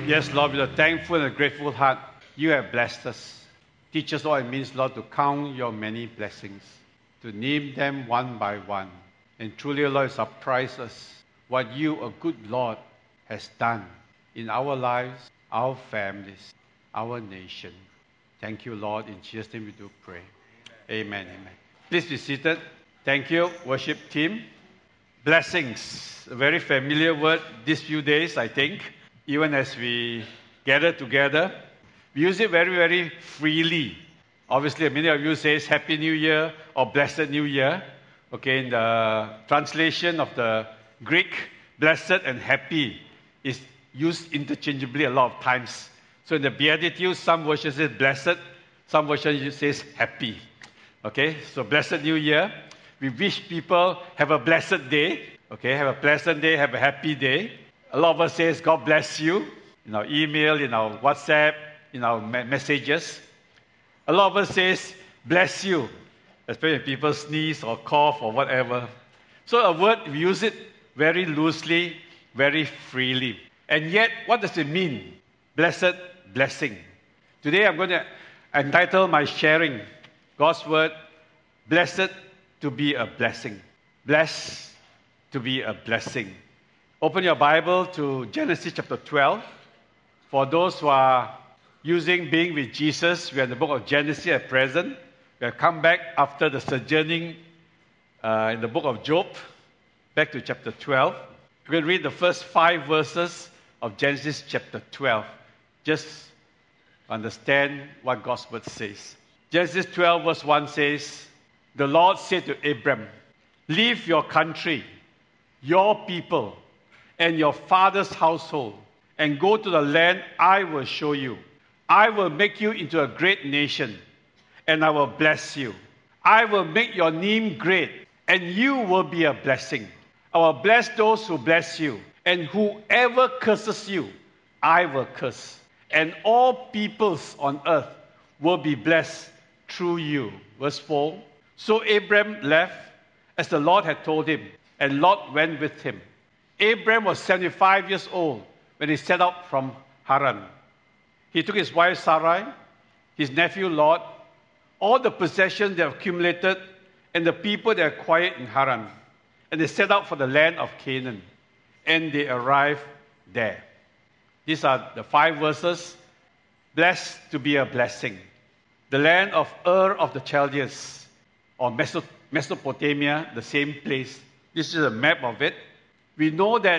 Yes, Lord, with a thankful and a grateful heart, you have blessed us. Teach us what it means, Lord, to count your many blessings, to name them one by one. And truly, Lord, surprise us what you, a good Lord, has done in our lives, our families, our nation. Thank you, Lord. In Jesus' name we do pray. Amen. Amen. Please be seated. Thank you, worship team. Blessings, a very familiar word these few days, I think. Even as we gather together, we use it very, very freely. Obviously, many of you say Happy New Year or Blessed New Year. Okay, in the translation of the Greek, blessed and happy is used interchangeably a lot of times. So in the Beatitudes, some versions say blessed, some versions says happy. Okay, so Blessed New Year. We wish people have a blessed day. Okay, have a pleasant day, have a happy day. A lot of us says God bless you in our email, in our WhatsApp, in our messages. A lot of us says bless you, especially when people sneeze or cough or whatever. So a word, we use it very loosely, very freely. And yet, what does it mean? Blessed blessing. Today I'm going to entitle my sharing God's word, Blessed to be a blessing. Blessed to be a blessing. Open your Bible to Genesis chapter 12. For those who are using Being with Jesus, we are in the book of Genesis at present. We have come back after the sojourning in the book of Job, back to chapter 12. We're going to read the first 5 verses of Genesis chapter 12. Just understand what God's word says. Genesis 12 verse 1 says, the Lord said to Abram, leave your country, your people, and your father's household, and go to the land I will show you. I will make you into a great nation, and I will bless you. I will make your name great, and you will be a blessing. I will bless those who bless you, and whoever curses you, I will curse. And all peoples on earth will be blessed through you. Verse 4. So Abram left as the Lord had told him, and Lot went with him. Abram was 75 years old when he set out from Haran. He took his wife Sarai, his nephew Lot, all the possessions they accumulated, and the people they acquired in Haran. And they set out for the land of Canaan. And they arrived there. These are the 5 verses. Blessed to be a blessing. The land of Ur of the Chaldeans, or Mesopotamia, the same place. This is a map of it. We know that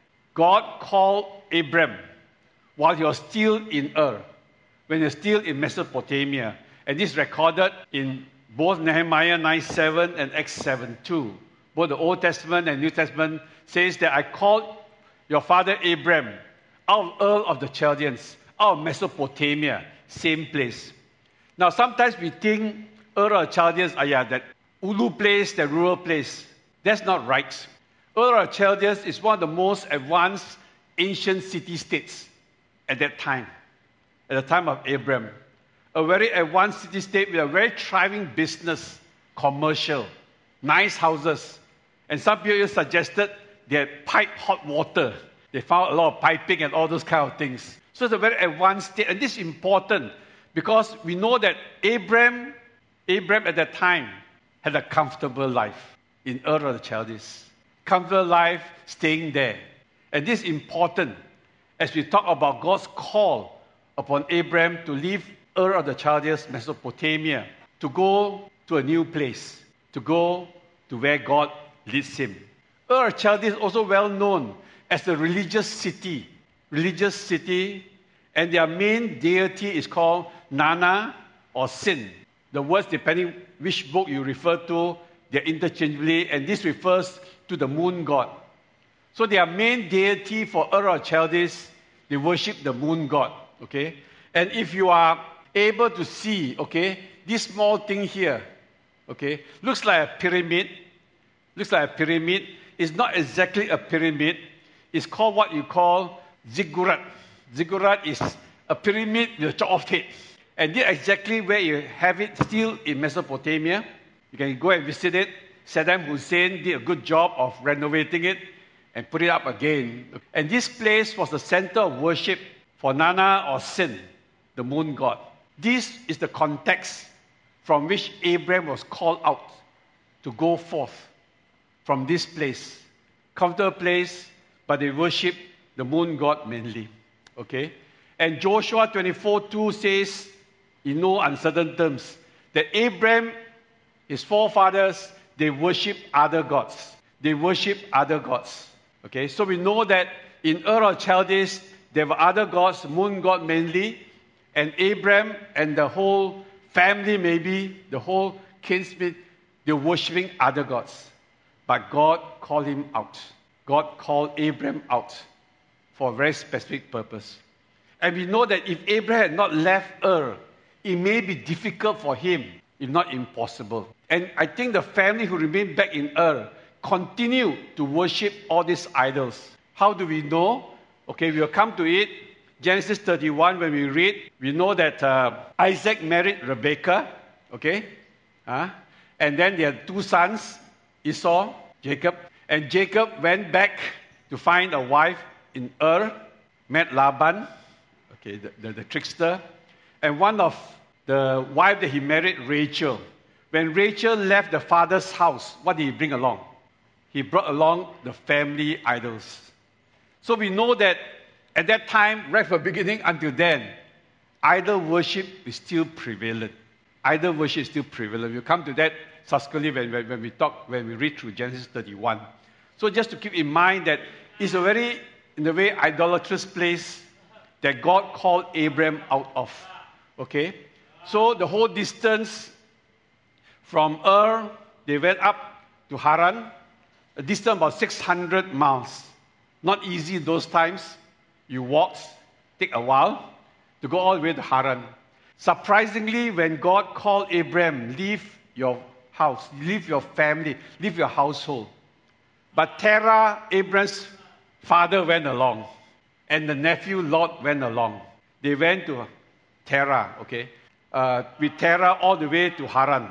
God called Abram while he was still in Ur, when he was still in Mesopotamia. And this is recorded in both Nehemiah 9:7 and Acts 7:2. Both the Old Testament and New Testament says that I called your father Abram out of Ur of the Chaldeans, out of Mesopotamia, same place. Now sometimes we think Ur of the Chaldeans, that Ulu place, the rural place. That's not right. Ur of Chaldeans is one of the most advanced ancient city-states at that time, at the time of Abram. A very advanced city-state with a very thriving business, commercial, nice houses. And some people suggested they had piped hot water. They found a lot of piping and all those kind of things. So it's a very advanced state. And this is important because we know that Abram at that time had a comfortable life in Ur of the Chaldeans. Comfortable life, staying there. And this is important as we talk about God's call upon Abram to leave Ur of the Chaldeans, Mesopotamia, to go to a new place, to go to where God leads him. Ur of Chaldeans is also well known as a religious city, and their main deity is called Nana or Sin. The words, depending which book you refer to, they're interchangeably, and this refers to the moon god. So their main deity for Ur of Chaldeans, they worship the moon god, okay? And if you are able to see, okay, this small thing here, okay, looks like a pyramid. It's not exactly a pyramid. It's called what you call ziggurat. Ziggurat is a pyramid with a chopped off head. And this is exactly where you have it still in Mesopotamia. You can go and visit it. Saddam Hussein did a good job of renovating it and put it up again. And this place was the center of worship for Nana or Sin, the moon god. This is the context from which Abraham was called out to go forth from this place. Comfortable place, but they worship the moon god mainly. Okay? And Joshua 24:2 says, in no uncertain terms, that Abraham, his forefathers, they worship other gods. They worship other gods. Okay? So we know that in Ur of Chaldees, there were other gods, moon god mainly, and Abraham and the whole family, maybe, the whole kinsmen, they're worshiping other gods. But God called him out. God called Abraham out for a very specific purpose. And we know that if Abraham had not left Ur, it may be difficult for him, if not impossible. And I think the family who remained back in Ur continue to worship all these idols. How do we know? Okay, we'll come to it. Genesis 31, when we read, we know that Isaac married Rebekah, okay? And then they had two sons, Esau, Jacob. And Jacob went back to find a wife in Ur, met Laban, okay, the trickster. And one of the wife that he married, Rachel. When Rachel left the father's house, what did he bring along? He brought along the family idols. So we know that at that time, right from the beginning until then, idol worship is still prevalent. Idol worship is still prevalent. We'll come to that subsequently when we read through Genesis 31. So just to keep in mind that it's a very, in a way, idolatrous place that God called Abraham out of. Okay? So the whole distance from Ur, they went up to Haran, a distance about 600 miles. Not easy those times. You walk, take a while to go all the way to Haran. Surprisingly, when God called Abraham, leave your house, leave your family, leave your household. But Terah, Abraham's father, went along. And the nephew Lot went along. They went to Terah, okay? With Terah all the way to Haran.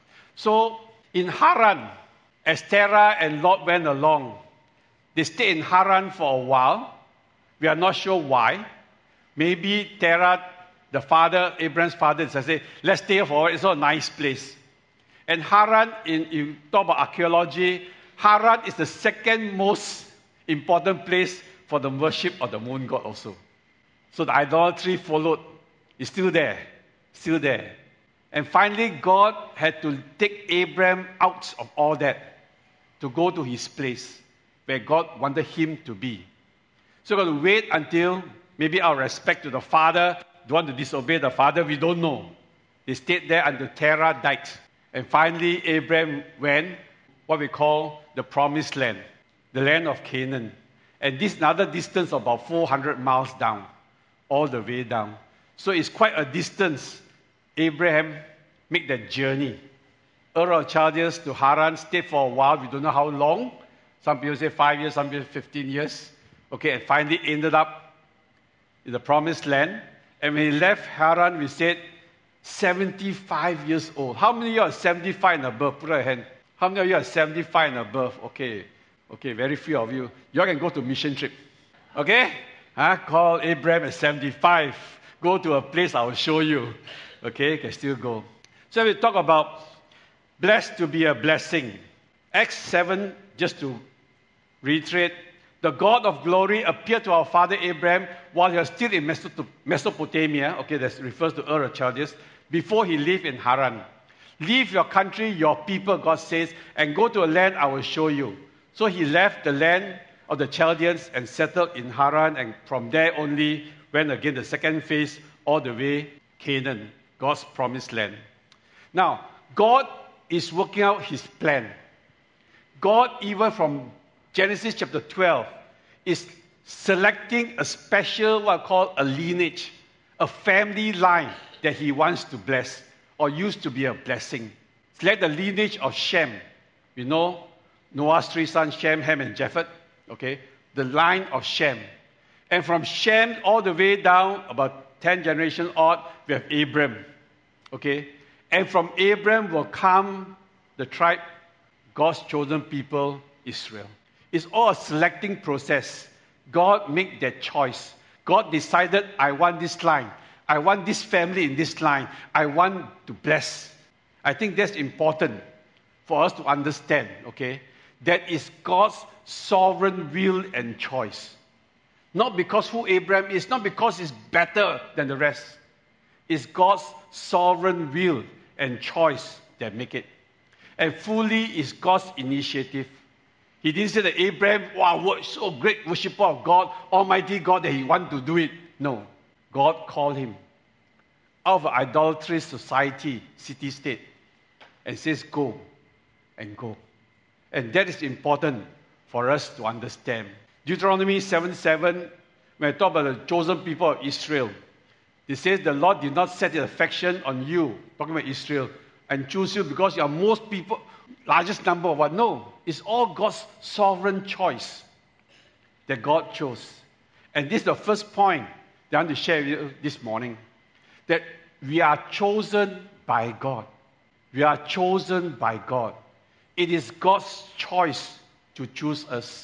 So in Haran, as Terah and Lot went along, they stayed in Haran for a while. We are not sure why. Maybe Terah, the father, Abraham's father, said, let's stay for it. It's not a nice place. And Haran, you talk about archaeology, Haran is the second most important place for the worship of the moon god also. So the idolatry followed. It's still there. Still there. And finally, God had to take Abraham out of all that to go to his place where God wanted him to be. So we're going to wait until maybe out of respect to the father, don't want to disobey the father, we don't know. They stayed there until Terah died. And finally, Abraham went, what we call the promised land, the land of Canaan. And this is another distance of about 400 miles down, all the way down. So it's quite a distance. Abraham made that journey. Ur of Chaldees to Haran, stayed for a while, we don't know how long. Some people say 5 years, some people 15 years. Okay, and finally ended up in the promised land. And when he left Haran, we said 75 years old. How many of you are 75 and above? Put your hand. How many of you are 75 and above? Okay, very few of you. You all can go to mission trip. Okay? Call Abraham at 75. Go to a place I will show you. Okay, you can still go. So we talk about blessed to be a blessing. Acts 7, just to reiterate, the God of glory appeared to our father Abraham while he was still in Mesopotamia. Okay, that refers to Ur of Chaldees, before he lived in Haran. Leave your country, your people, God says, and go to a land I will show you. So he left the land of the Chaldeans and settled in Haran, and from there only went again the second phase all the way Canaan, God's promised land. Now, God is working out his plan. God, even from Genesis chapter 12, is selecting a special, what I call a lineage, a family line that he wants to bless or use to be a blessing. It's like the lineage of Shem. You know, Noah's three sons, Shem, Ham, and Japheth. Okay, the line of Shem. And from Shem all the way down, about 10 generations odd, we have Abram. Okay, and from Abram will come the tribe, God's chosen people, Israel. It's all a selecting process. God made that choice. God decided, I want this line. I want this family in this line. I want to bless. I think that's important for us to understand, okay? That is God's sovereign will and choice. Not because who Abraham is, not because he's better than the rest. It's God's sovereign will and choice that make it. And fully is God's initiative. He didn't say that Abraham, wow, so great worshiper of God, Almighty God, that he wanted to do it. No. God called him out of an idolatrous society, city-state, and says, go and go. And that is important for us to understand. Deuteronomy 7:7, when I talk about the chosen people of Israel, it says the Lord did not set his affection on you, talking about Israel, and choose you because you are most people, largest number of what? No, it's all God's sovereign choice that God chose. And this is the first point that I want to share with you this morning, that we are chosen by God. We are chosen by God. It is God's choice to choose us.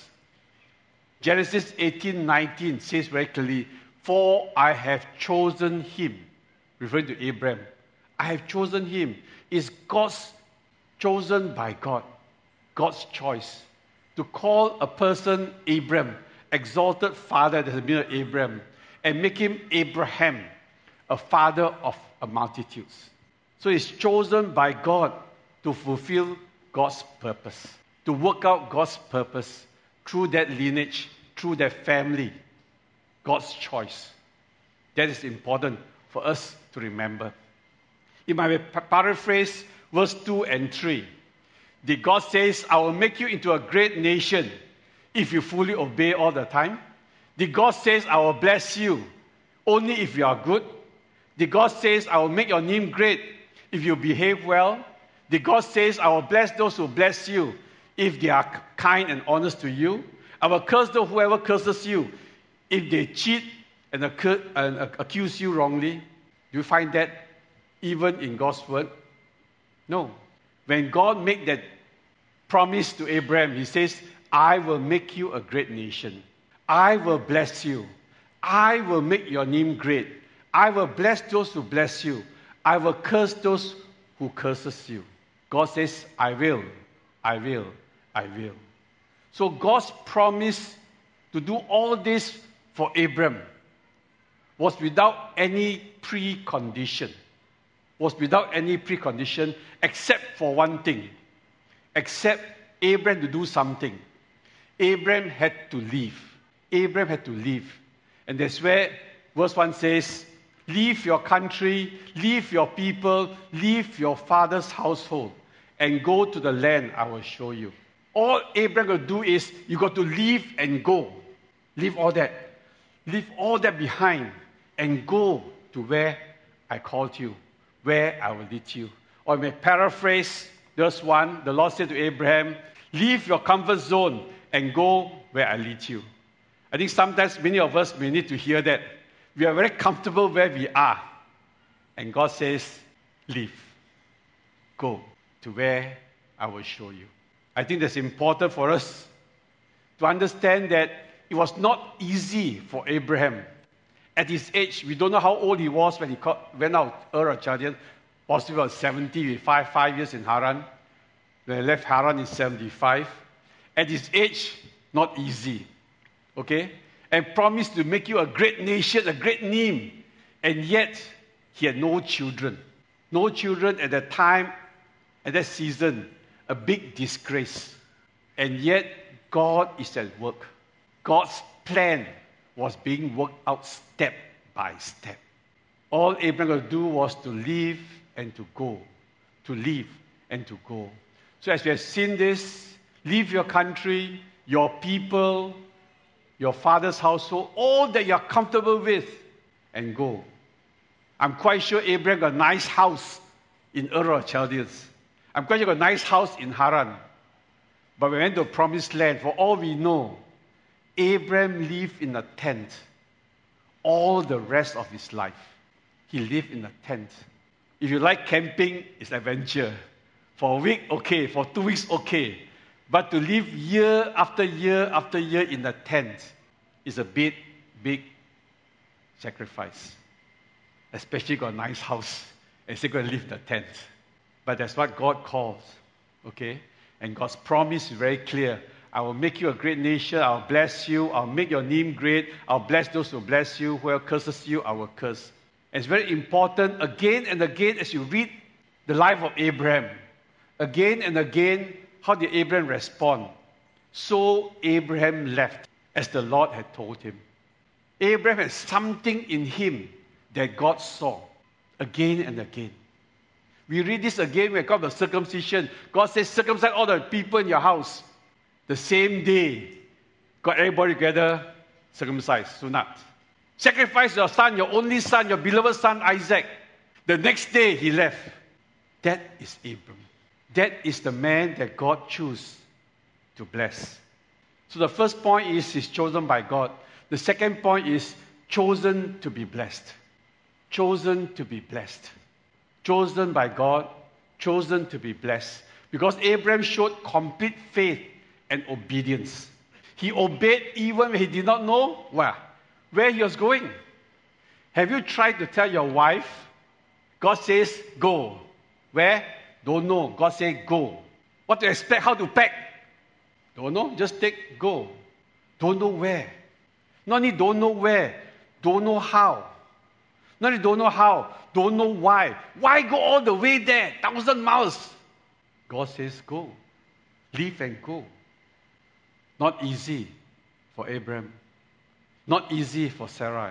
Genesis 18:19 says very clearly, for I have chosen him, referring to Abraham. I have chosen him. It's God's chosen by God, God's choice. To call a person Abram, exalted father that has been Abraham, and make him Abraham, a father of a multitudes. So he's chosen by God to fulfill God's purpose, to work out God's purpose through that lineage, through that family. God's choice. That is important for us to remember. If I may paraphrase verse 2 and 3, did God says, I will make you into a great nation if you fully obey all the time? Did God says, I will bless you only if you are good? Did God says, I will make your name great if you behave well? Did God says, I will bless those who bless you if they are kind and honest to you? I will curse whoever curses you if they cheat and accuse you wrongly. Do you find that even in God's word? No. When God made that promise to Abraham, he says, I will make you a great nation. I will bless you. I will make your name great. I will bless those who bless you. I will curse those who curses you. God says, I will, I will, I will. So God's promise to do all this for Abraham was without any precondition. Was without any precondition except for one thing. Except Abraham to do something. Abraham had to leave. Abraham had to leave. And that's where verse 1 says, leave your country, leave your people, leave your father's household, and go to the land I will show you. All Abraham got to do is, you got to leave and go. Leave all that. Leave all that behind and go to where I called you, where I will lead you. Or I may paraphrase verse 1, the Lord said to Abraham, leave your comfort zone and go where I lead you. I think sometimes many of us may need to hear that. We are very comfortable where we are. And God says, leave. Go to where I will show you. I think that's important for us to understand that it was not easy for Abraham. At his age, we don't know how old he was when he went out Ur of Chaldean, possibly about 70, with 5 years in Haran. When he left Haran in 75. At his age, not easy. Okay? And promised to make you a great nation, a great name. And yet, he had no children. No children at that time, at that season. A big disgrace. And yet, God is at work. God's plan was being worked out step by step. All Abraham could do was to leave and to go. To leave and to go. So as we have seen this, leave your country, your people, your father's household, all that you're comfortable with, and go. I'm quite sure Abraham got a nice house in Ur of Chaldeans. I'm quite sure he got a nice house in Haran. But when we went to the promised land, for all we know, Abraham lived in a tent all the rest of his life. He lived in a tent. If you like camping, it's adventure. For a week, okay. For 2 weeks, okay. But to live year after year after year in a tent is a big sacrifice. Especially got a nice house and still going to leave the tent. But that's what God calls. Okay? And God's promise is very clear. I will make you a great nation. I'll bless you. I'll make your name great. I'll bless those who bless you. Whoever curses you, I will curse. And it's very important, again and again, as you read the life of Abraham, again and again, how did Abraham respond? So Abraham left, as the Lord had told him. Abraham had something in him that God saw again and again. We read this again when it comes to circumcision. God says, circumcise all the people in your house. The same day, got everybody together, circumcised, sunat. Sacrifice your son, your only son, your beloved son, Isaac. The next day, he left. That is Abram. That is the man that God chose to bless. So the first point is he's chosen by God. The second point is chosen to be blessed. Chosen to be blessed. Chosen by God, chosen to be blessed. Because Abraham showed complete faith and obedience. He obeyed even when he did not know where he was going. Have you tried to tell your wife, God says, go. Where? Don't know. God says, go. What to expect? How to pack? Don't know. Just go. Don't know where. Not only don't know where, don't know how. Not only don't know how, don't know why. Why go all the way there? 1,000 miles. God says, go. Leave and go. Not easy for Abraham. Not easy for Sarai.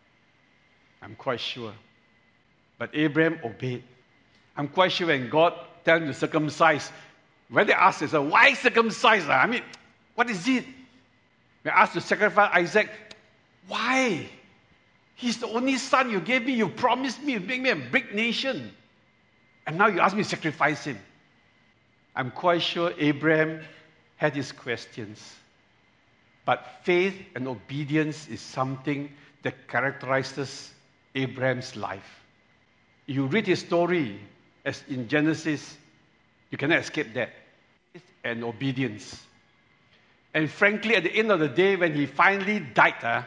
I'm quite sure. But Abraham obeyed. I'm quite sure when God tells him to circumcise, when they ask him, why circumcise? I mean, what is it? When asked to sacrifice Isaac, why? He's the only son you gave me. You promised me, you make me a big nation. And now you ask me to sacrifice him. I'm quite sure Abraham had his questions. But faith and obedience is something that characterizes Abraham's life. You read his story as in Genesis, you cannot escape that. Faith and obedience. And frankly, at the end of the day, when he finally died,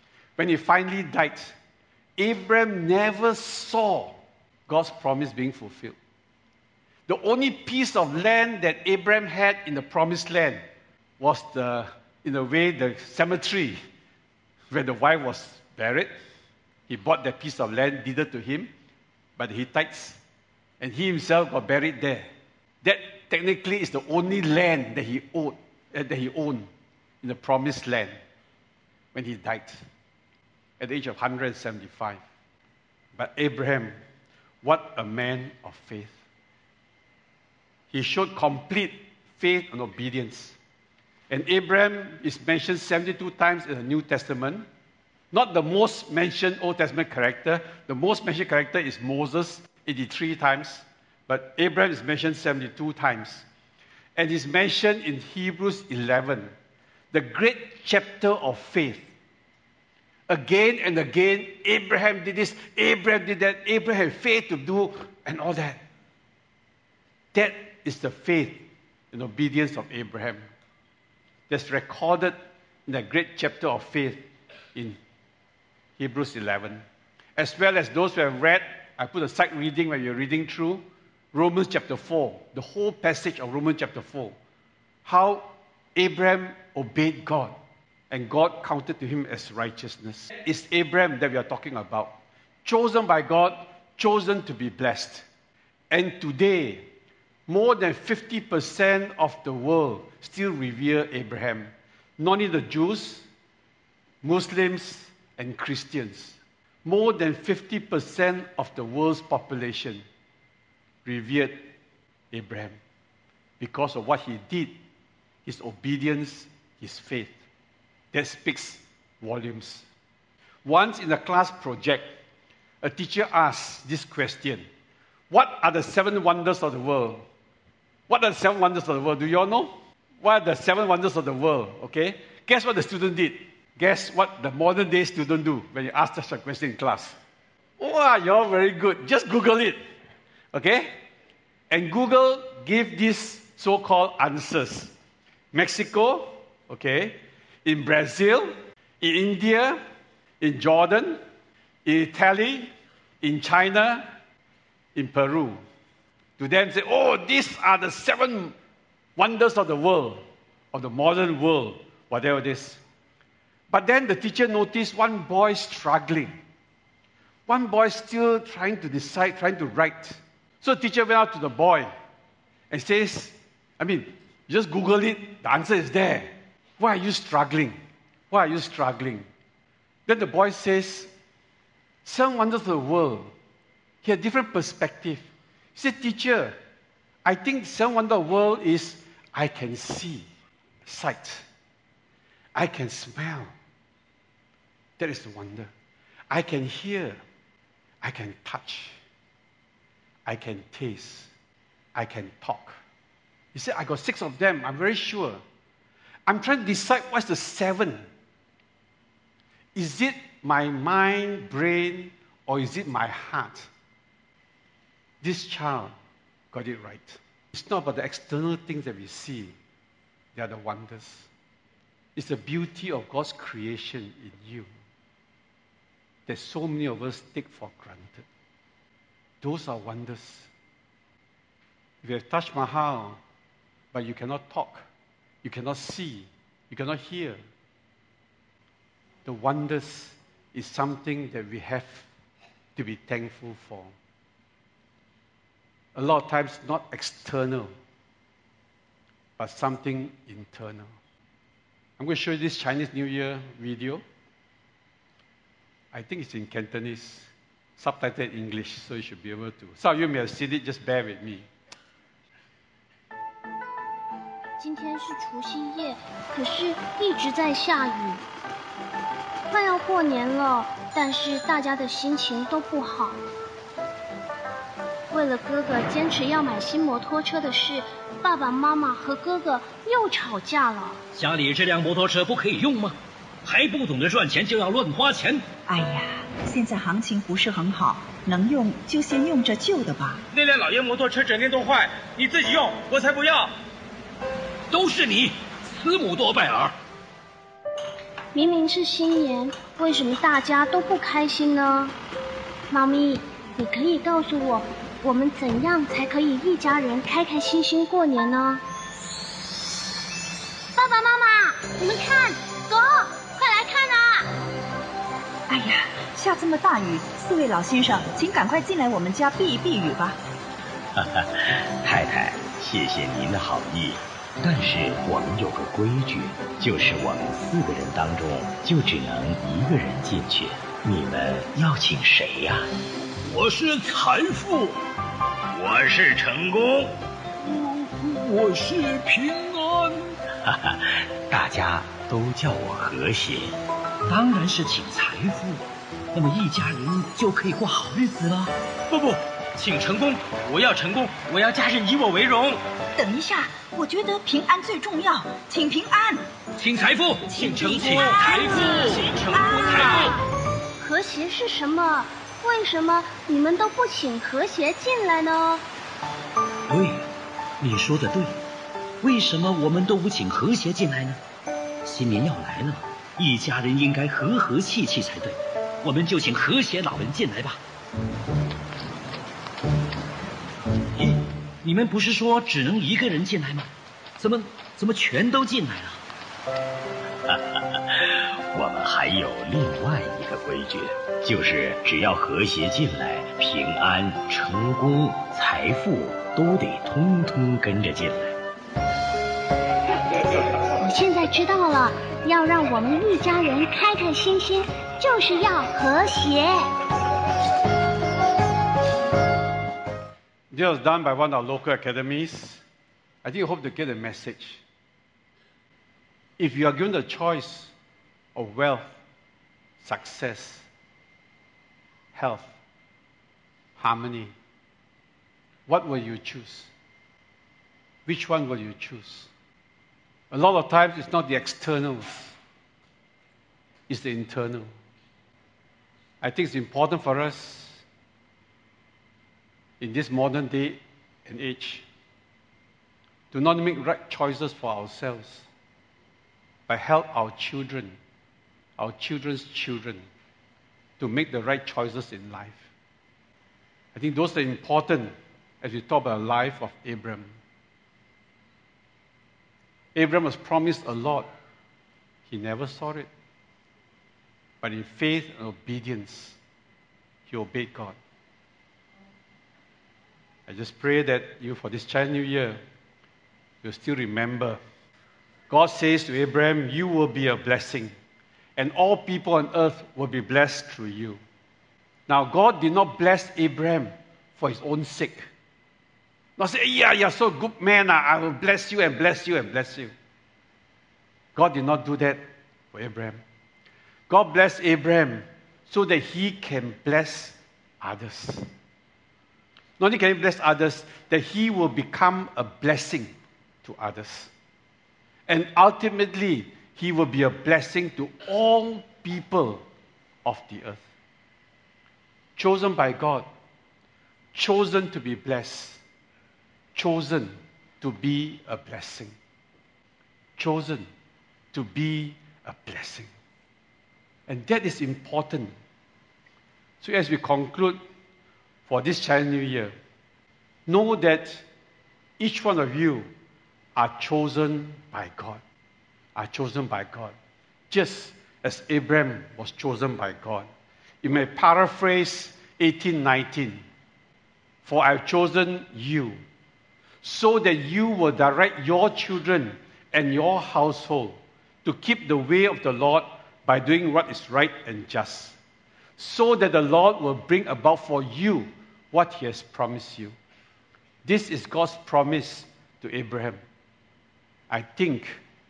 Abraham never saw God's promise being fulfilled. The only piece of land that Abraham had in the promised land was the cemetery where the wife was buried. He bought that piece of land, deeded to him by the Hittites, and he himself got buried there. That technically is the only land that he owned in the promised land when he died at the age of 175. But Abraham, what a man of faith. He showed complete faith and obedience. And Abraham is mentioned 72 times in the New Testament. Not the most mentioned Old Testament character. The most mentioned character is Moses, 83 times. But Abraham is mentioned 72 times. And he's mentioned in Hebrews 11, the great chapter of faith. Again and again, Abraham did this, Abraham did that, Abraham had faith to do, and all that. That is the faith and obedience of Abraham. That's recorded in that great chapter of faith in Hebrews 11. As well as those who have read, I put a side reading when you're reading through Romans chapter 4, the whole passage of Romans chapter 4. How Abraham obeyed God and God counted to him as righteousness. It's Abraham that we are talking about. Chosen by God, chosen to be blessed. And today, more than 50% of the world still revere Abraham. Not only the Jews, Muslims, and Christians. More than 50% of the world's population revered Abraham because of what he did, his obedience, his faith. That speaks volumes. Once in a class project, a teacher asked this question: what are the 7 wonders of the world? What are the 7 wonders of the world? Do you all know? What are the 7 wonders of the world? Okay? Guess what the student did? Guess what the modern day student do when you ask such a question in class? Wow, you're very good. Just Google it. Okay? And Google give these so-called answers. Mexico, okay? In Brazil, in India, in Jordan, in Italy, in China, in Peru. To them say, oh, these are the 7 wonders of the world, of the modern world, whatever it is. But then the teacher noticed one boy struggling. One boy still trying to decide, trying to write. So the teacher went out to the boy and says, just Google it, the answer is there. Why are you struggling? Why are you struggling? Then the boy says, 7 wonders of the world. He had a different perspective. He said, teacher, I think 7 wonders of the world is I can see, sight. I can smell. That is the wonder. I can hear. I can touch. I can taste. I can talk. He said, I got 6 of them. I'm very sure. I'm trying to decide what's the 7. Is it my mind, brain, or is it my heart? This child got it right. It's not about the external things that we see. They are the wonders. It's the beauty of God's creation in you that so many of us take for granted. Those are wonders. If you have Taj Mahal, but you cannot talk, you cannot see, you cannot hear, the wonders is something that we have to be thankful for. A lot of times not external, but something internal. I'm going to show you this Chinese New Year video. I think it's in Cantonese, subtitled in English, so you should be able to. Some of you may have seen it, just bear with me. 今天是除夕夜，可是一直在下雨。快要过年了，但是大家的心情都不好。为了哥哥坚持要买新摩托车的事，爸爸妈妈和哥哥又吵架了。 家里这辆摩托车不可以用吗？还不懂得赚钱就要乱花钱。 哎呀，现在行情不是很好，能用就先用着旧的吧。 那辆老爷摩托车整天都坏，你自己用，我才不要。 都是你，慈母多败儿。 明明是新年，为什么大家都不开心呢？妈咪，你可以告诉我，我们怎样才可以一家人开开心心过年呢？爸爸妈妈，你们看，走，快来看啊！ 哎呀，下这么大雨，4位老先生，请赶快进来我们家避一避雨吧。 哈哈，太太，谢谢您的好意。但是我们有个规矩，就是我们4个人当中就只能1个人进去。你们要请谁呀？ 我是财富， 我是成功， 我是平安。 哈哈，大家都叫我和谐。 当然是请财富，那么一家人就可以过好日子了。 不，请成功，我要成功，我要家人以我为荣。 等一下，我觉得平安最重要，请平安， 请财富， 请成功， 财富， 请成功，财富。 和谐是什么？为什么你们都不请和谐进来呢？ 对，你说的对。为什么我们都不请和谐进来呢？新年要来了，一家人应该和和气气才对。我们就请和谐老人进来吧。咦，你们不是说只能1个人进来吗？怎么全都进来了？ 我们还有另外一个规矩，就是只要和谐进来，平安、成功、财富都得通通跟着进来。 我现在知道了，要让我们一家人开开心心，就是要和谐。 This was done by one of our local academies. I think you hope to get a message. If you are given the choice of wealth, success, health, harmony, what will you choose? Which one will you choose? A lot of times it's not the externals, it's the internal. I think it's important for us in this modern day and age to not make right choices for ourselves, but help our children, our children's children to make the right choices in life. I think those are important as we talk about the life of Abraham. Abraham was promised a lot. He never saw it. But in faith and obedience, he obeyed God. I just pray that you, for this Chinese New Year, you'll still remember. God says to Abraham, you will be a blessing, and all people on earth will be blessed through you. Now, God did not bless Abraham for his own sake. Not say, yeah, you're so good man, I will bless you and bless you and bless you. God did not do that for Abraham. God blessed Abraham so that he can bless others. Not only can he bless others, that he will become a blessing to others. And ultimately, he will be a blessing to all people of the earth. Chosen by God, chosen to be blessed, chosen to be a blessing. Chosen to be a blessing. And that is important. So as we conclude for this Chinese New Year, know that each one of you are chosen by God. Are chosen by God. Just as Abraham was chosen by God. You may paraphrase 18:19. For I have chosen you, so that you will direct your children and your household to keep the way of the Lord by doing what is right and just, so that the Lord will bring about for you what he has promised you. This is God's promise to Abraham. I think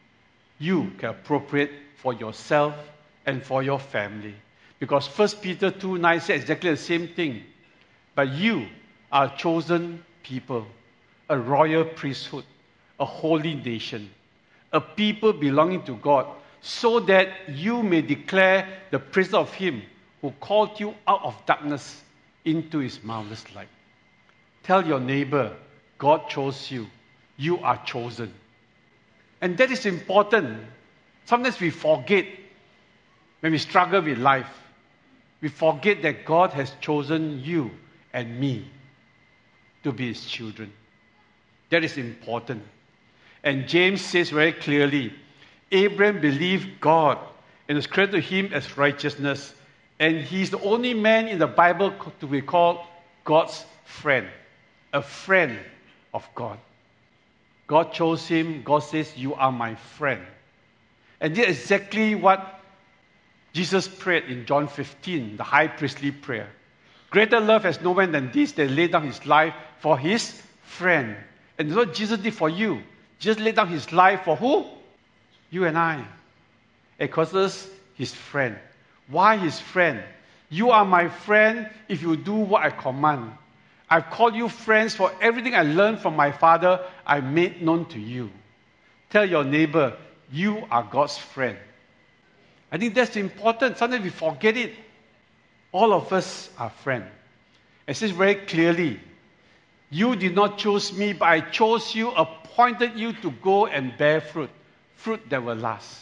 you can appropriate for yourself and for your family. Because 1 Peter 2:9 says exactly the same thing. But you are a chosen people, a royal priesthood, a holy nation, a people belonging to God, so that you may declare the praise of him who called you out of darkness into his marvelous light. Tell your neighbor, God chose you. You are chosen. And that is important. Sometimes we forget when we struggle with life. We forget that God has chosen you and me to be his children. That is important. And James says very clearly, Abraham believed God and was credited to him as righteousness. And he's the only man in the Bible to be called God's friend. A friend of God. God chose him. God says, you are my friend. And this is exactly what Jesus prayed in John 15, the high priestly prayer. Greater love has no man than this, that laid down his life for his friend. And that's what Jesus did for you. Jesus laid down his life for who? You and I. And calls us his friend. Why his friend? You are my friend if you do what I command. I've called you friends, for everything I learned from my Father, I made known to you. Tell your neighbor, you are God's friend. I think that's important. Sometimes we forget it. All of us are friends. It says very clearly, you did not choose me, but I chose you, appointed you to go and bear fruit. Fruit that will last.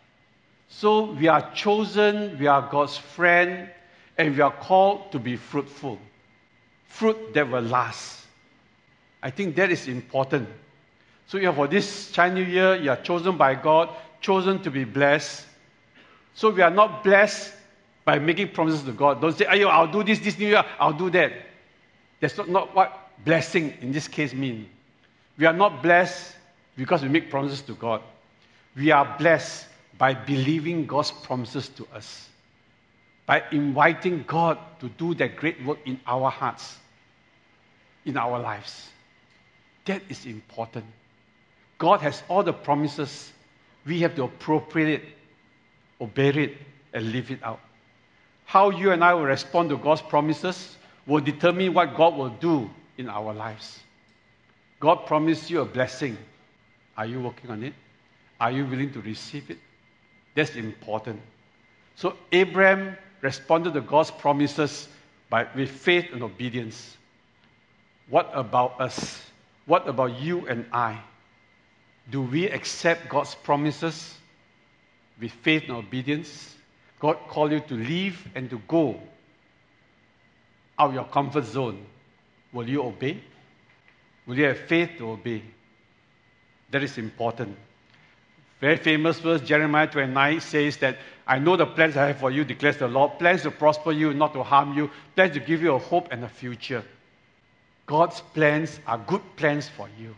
So we are chosen, we are God's friend, and we are called to be fruitful. Fruit that will last. I think that is important. So for this Chinese New Year, you are chosen by God, chosen to be blessed. So we are not blessed by making promises to God. Don't say, I'll do this New Year, I'll do that. That's not what blessing in this case means. We are not blessed because we make promises to God. We are blessed by believing God's promises to us. By inviting God to do that great work in our hearts, in our lives. That is important. God has all the promises. We have to appropriate it, obey it, and live it out. How you and I will respond to God's promises will determine what God will do in our lives. God promised you a blessing. Are you working on it? Are you willing to receive it? That's important. So Abraham responded to God's promises with faith and obedience. What about us? What about you and I? Do we accept God's promises with faith and obedience? God called you to leave and to go out of your comfort zone, will you obey? Will you have faith to obey? That is important. Very famous verse, Jeremiah 29 says that, I know the plans I have for you, declares the Lord, plans to prosper you, not to harm you, plans to give you a hope and a future. God's plans are good plans for you.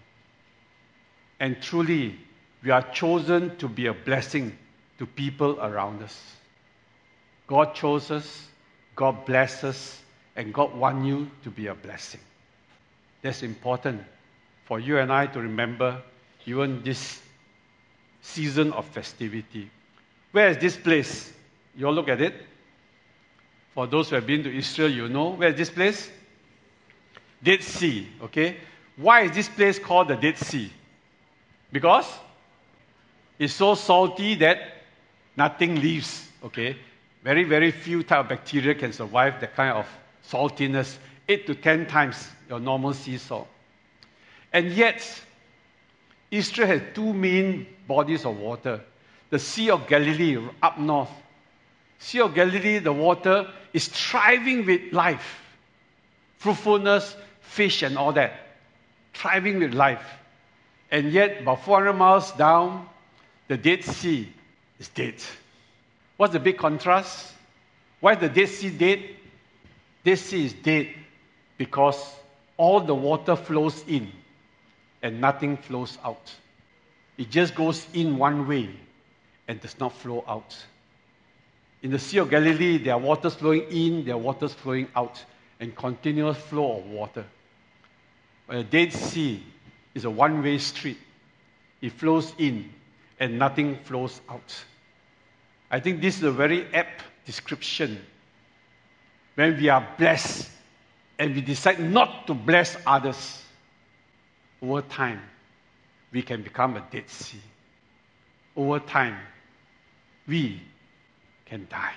And truly, we are chosen to be a blessing to people around us. God chose us, God bless us, and God wants you to be a blessing. That's important for you and I to remember even this season of festivity. Where is this place? You all look at it. For those who have been to Israel, you know. Where is this place? Dead Sea, okay? Why is this place called the Dead Sea? Because it's so salty that nothing lives, okay? Very, very few type of bacteria can survive that kind of saltiness, 8 to 10 times your normal sea salt. And yet, Israel has two main bodies of water. The Sea of Galilee up north. Sea of Galilee, the water is thriving with life. Fruitfulness, fish and all that. Thriving with life. And yet, about 400 miles down, the Dead Sea is dead. What's the big contrast? Why is the Dead Sea dead? Dead Sea is dead because all the water flows in and nothing flows out. It just goes in one way and does not flow out. In the Sea of Galilee, there are waters flowing in, there are waters flowing out, and continuous flow of water. But the Dead Sea is a one-way street. It flows in and nothing flows out. I think this is a very apt description. When we are blessed and we decide not to bless others, over time, we can become a Dead Sea. Over time, we can die.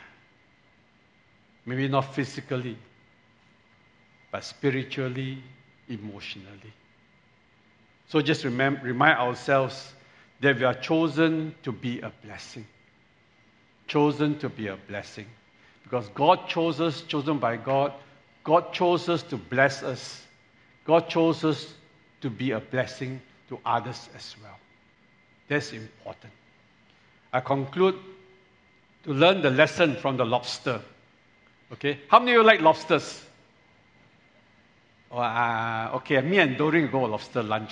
Maybe not physically, but spiritually, emotionally. So just remind ourselves that we are chosen to be a blessing. Chosen to be a blessing. Because God chose us, chosen by God. God chose us to bless us. God chose us to be a blessing to others as well. That's important. I conclude to learn the lesson from the lobster. Okay? How many of you like lobsters? Okay, me and Doreen go lobster lunch.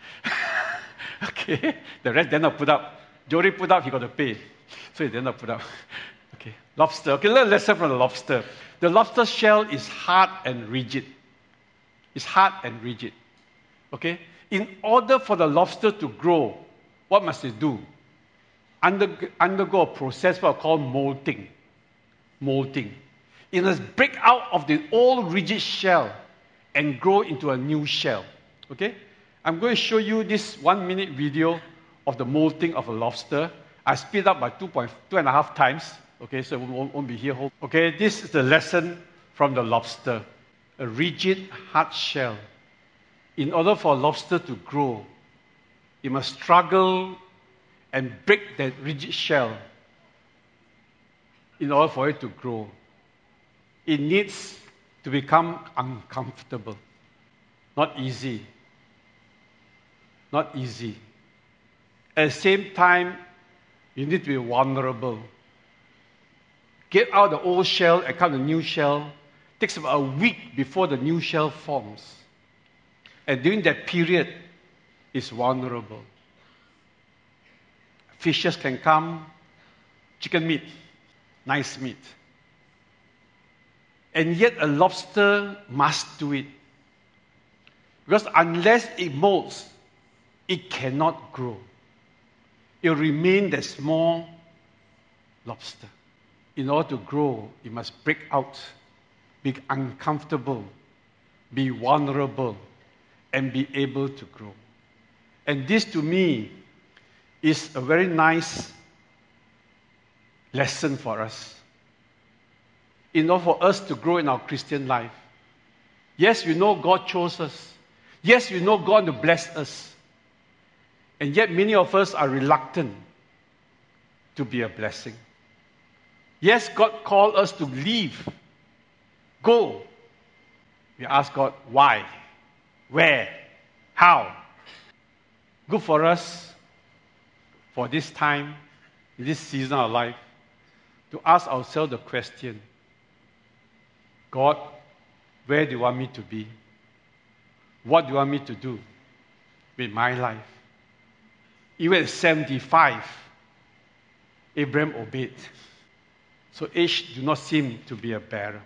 Okay, the rest did not put up. Jory put up, he got to pay. So he did not put up. Okay, lobster. Okay, learn a lesson from the lobster. The lobster shell is hard and rigid. It's hard and rigid. Okay? In order for the lobster to grow, what must it do? Undergo a process what we call molting. Molting. It must break out of the old rigid shell and grow into a new shell. Okay? I'm going to show you this 1-minute video of the molting of a lobster. I speed up by 2.5 times. Okay, so it won't be here. Okay, this is the lesson from the lobster. A rigid, hard shell. In order for a lobster to grow, it must struggle and break that rigid shell in order for it to grow. It needs to become uncomfortable. Not easy. Not easy. At the same time, you need to be vulnerable. Get out the old shell and come the new shell. It takes about a week before the new shell forms. And during that period, it's vulnerable. Fishes can come, chicken meat, nice meat. And yet a lobster must do it. Because unless it molts, it cannot grow. It will remain that small lobster. In order to grow, it must break out, be uncomfortable, be vulnerable, and be able to grow. And this, to me, is a very nice lesson for us. In order for us to grow in our Christian life. Yes, we know God chose us. Yes, we know God to bless us. And yet many of us are reluctant to be a blessing. Yes, God called us to leave, go. We ask God, why? Where? How? Good for us, for this time, in this season of life, to ask ourselves the question, God, where do you want me to be? What do you want me to do with my life? Even at 75, Abraham obeyed. So age do not seem to be a barrier.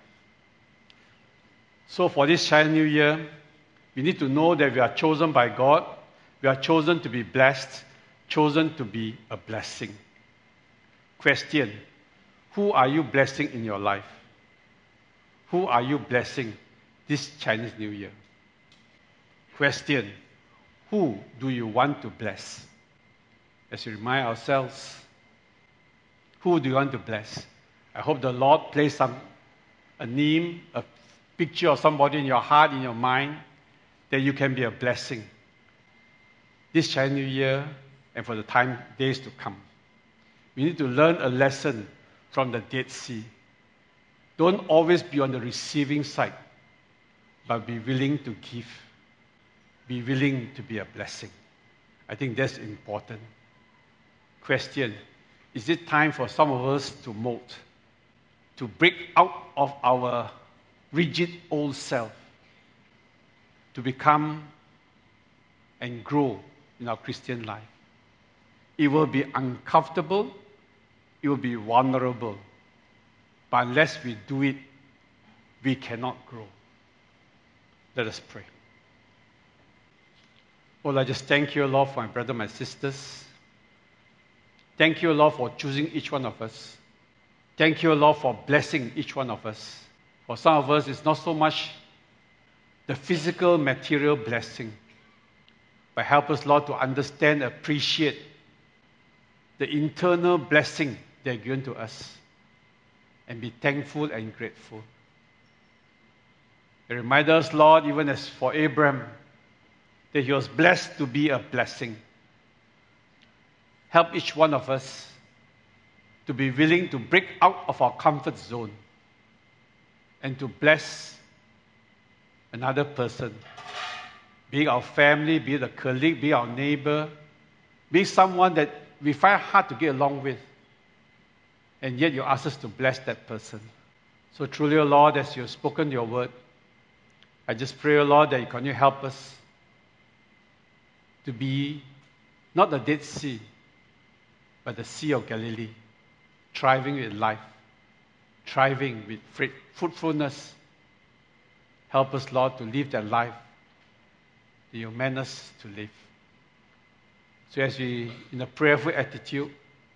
So for this Chinese New Year, we need to know that we are chosen by God. We are chosen to be blessed, chosen to be a blessing. Question, who are you blessing in your life? Who are you blessing this Chinese New Year? Question, who do you want to bless? As we remind ourselves, who do you want to bless? I hope the Lord placed a name, a picture of somebody in your heart, in your mind, that you can be a blessing this Chinese New Year and for the days to come. We need to learn a lesson from the Dead Sea. Don't always be on the receiving side, but be willing to give. Be willing to be a blessing. I think that's important. Question, is it time for some of us to molt, to break out of our rigid old self, to become and grow in our Christian life? It will be uncomfortable, it will be vulnerable, but unless we do it, we cannot grow. Let us pray. Lord, I just thank you, Lord, for my brother, my sisters. Thank you, Lord, for choosing each one of us. Thank you, Lord, for blessing each one of us. For some of us, it's not so much the physical, material blessing, but help us, Lord, to understand, appreciate the internal blessing they're given to us and be thankful and grateful. It reminds us, Lord, even as for Abraham, that he was blessed to be a blessing. Help each one of us to be willing to break out of our comfort zone and to bless another person, be it our family, be it a colleague, be it our neighbor, be it someone that we find hard to get along with, and yet you ask us to bless that person. So truly, O Lord, as you have spoken your word, I just pray, O Lord, that you continue to help us to be not the Dead Sea, but the Sea of Galilee, thriving with life, thriving with fruitfulness. Help us, Lord, to live that life that you meant us to live. So as we, in a prayerful attitude,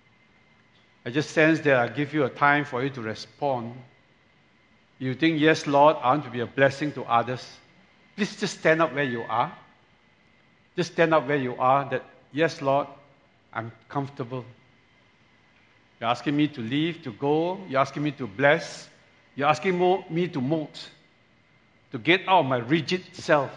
I just sense that I give you a time for you to respond. You think, yes, Lord, I want to be a blessing to others. Please just stand up where you are. Just stand up where you are that, yes, Lord, I'm comfortable. You're asking me to leave, to go. You're asking me to bless. You're asking me to molt, to get out of my rigid self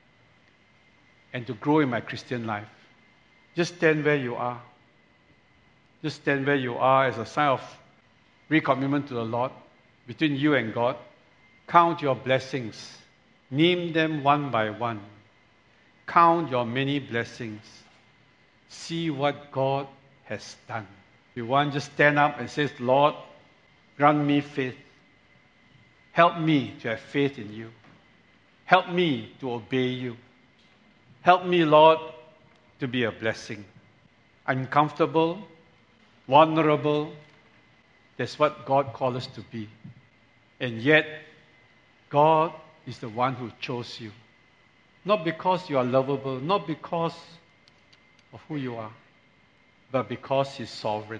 and to grow in my Christian life. Just stand where you are. Just stand where you are as a sign of recommitment to the Lord between you and God. Count your blessings. Name them one by one. Count your many blessings. See what God has done. If you want, just stand up and say, Lord, grant me faith. Help me to have faith in you. Help me to obey you. Help me, Lord, to be a blessing. Uncomfortable, vulnerable, that's what God called us to be. And yet, God is the one who chose you. Not because you are lovable, not because of who you are, but because He's sovereign.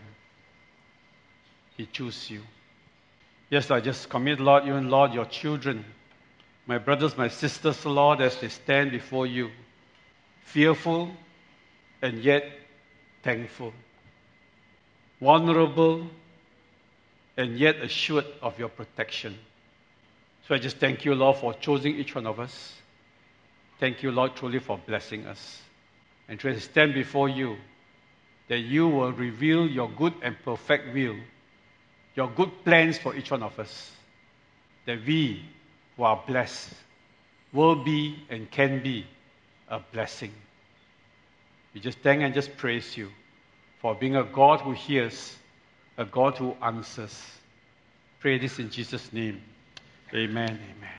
He chose you. Yes, I just commit, Lord, even, Lord, your children, my brothers, my sisters, Lord, as they stand before you, fearful and yet thankful, vulnerable and yet assured of your protection. So I just thank you, Lord, for choosing each one of us. Thank you, Lord, truly for blessing us. And to stand before you, that you will reveal your good and perfect will your good plans for each one of us, that we who are blessed will be and can be a blessing. We just thank and just praise you for being a God who hears, a God who answers. Pray this in Jesus' name. Amen. Amen.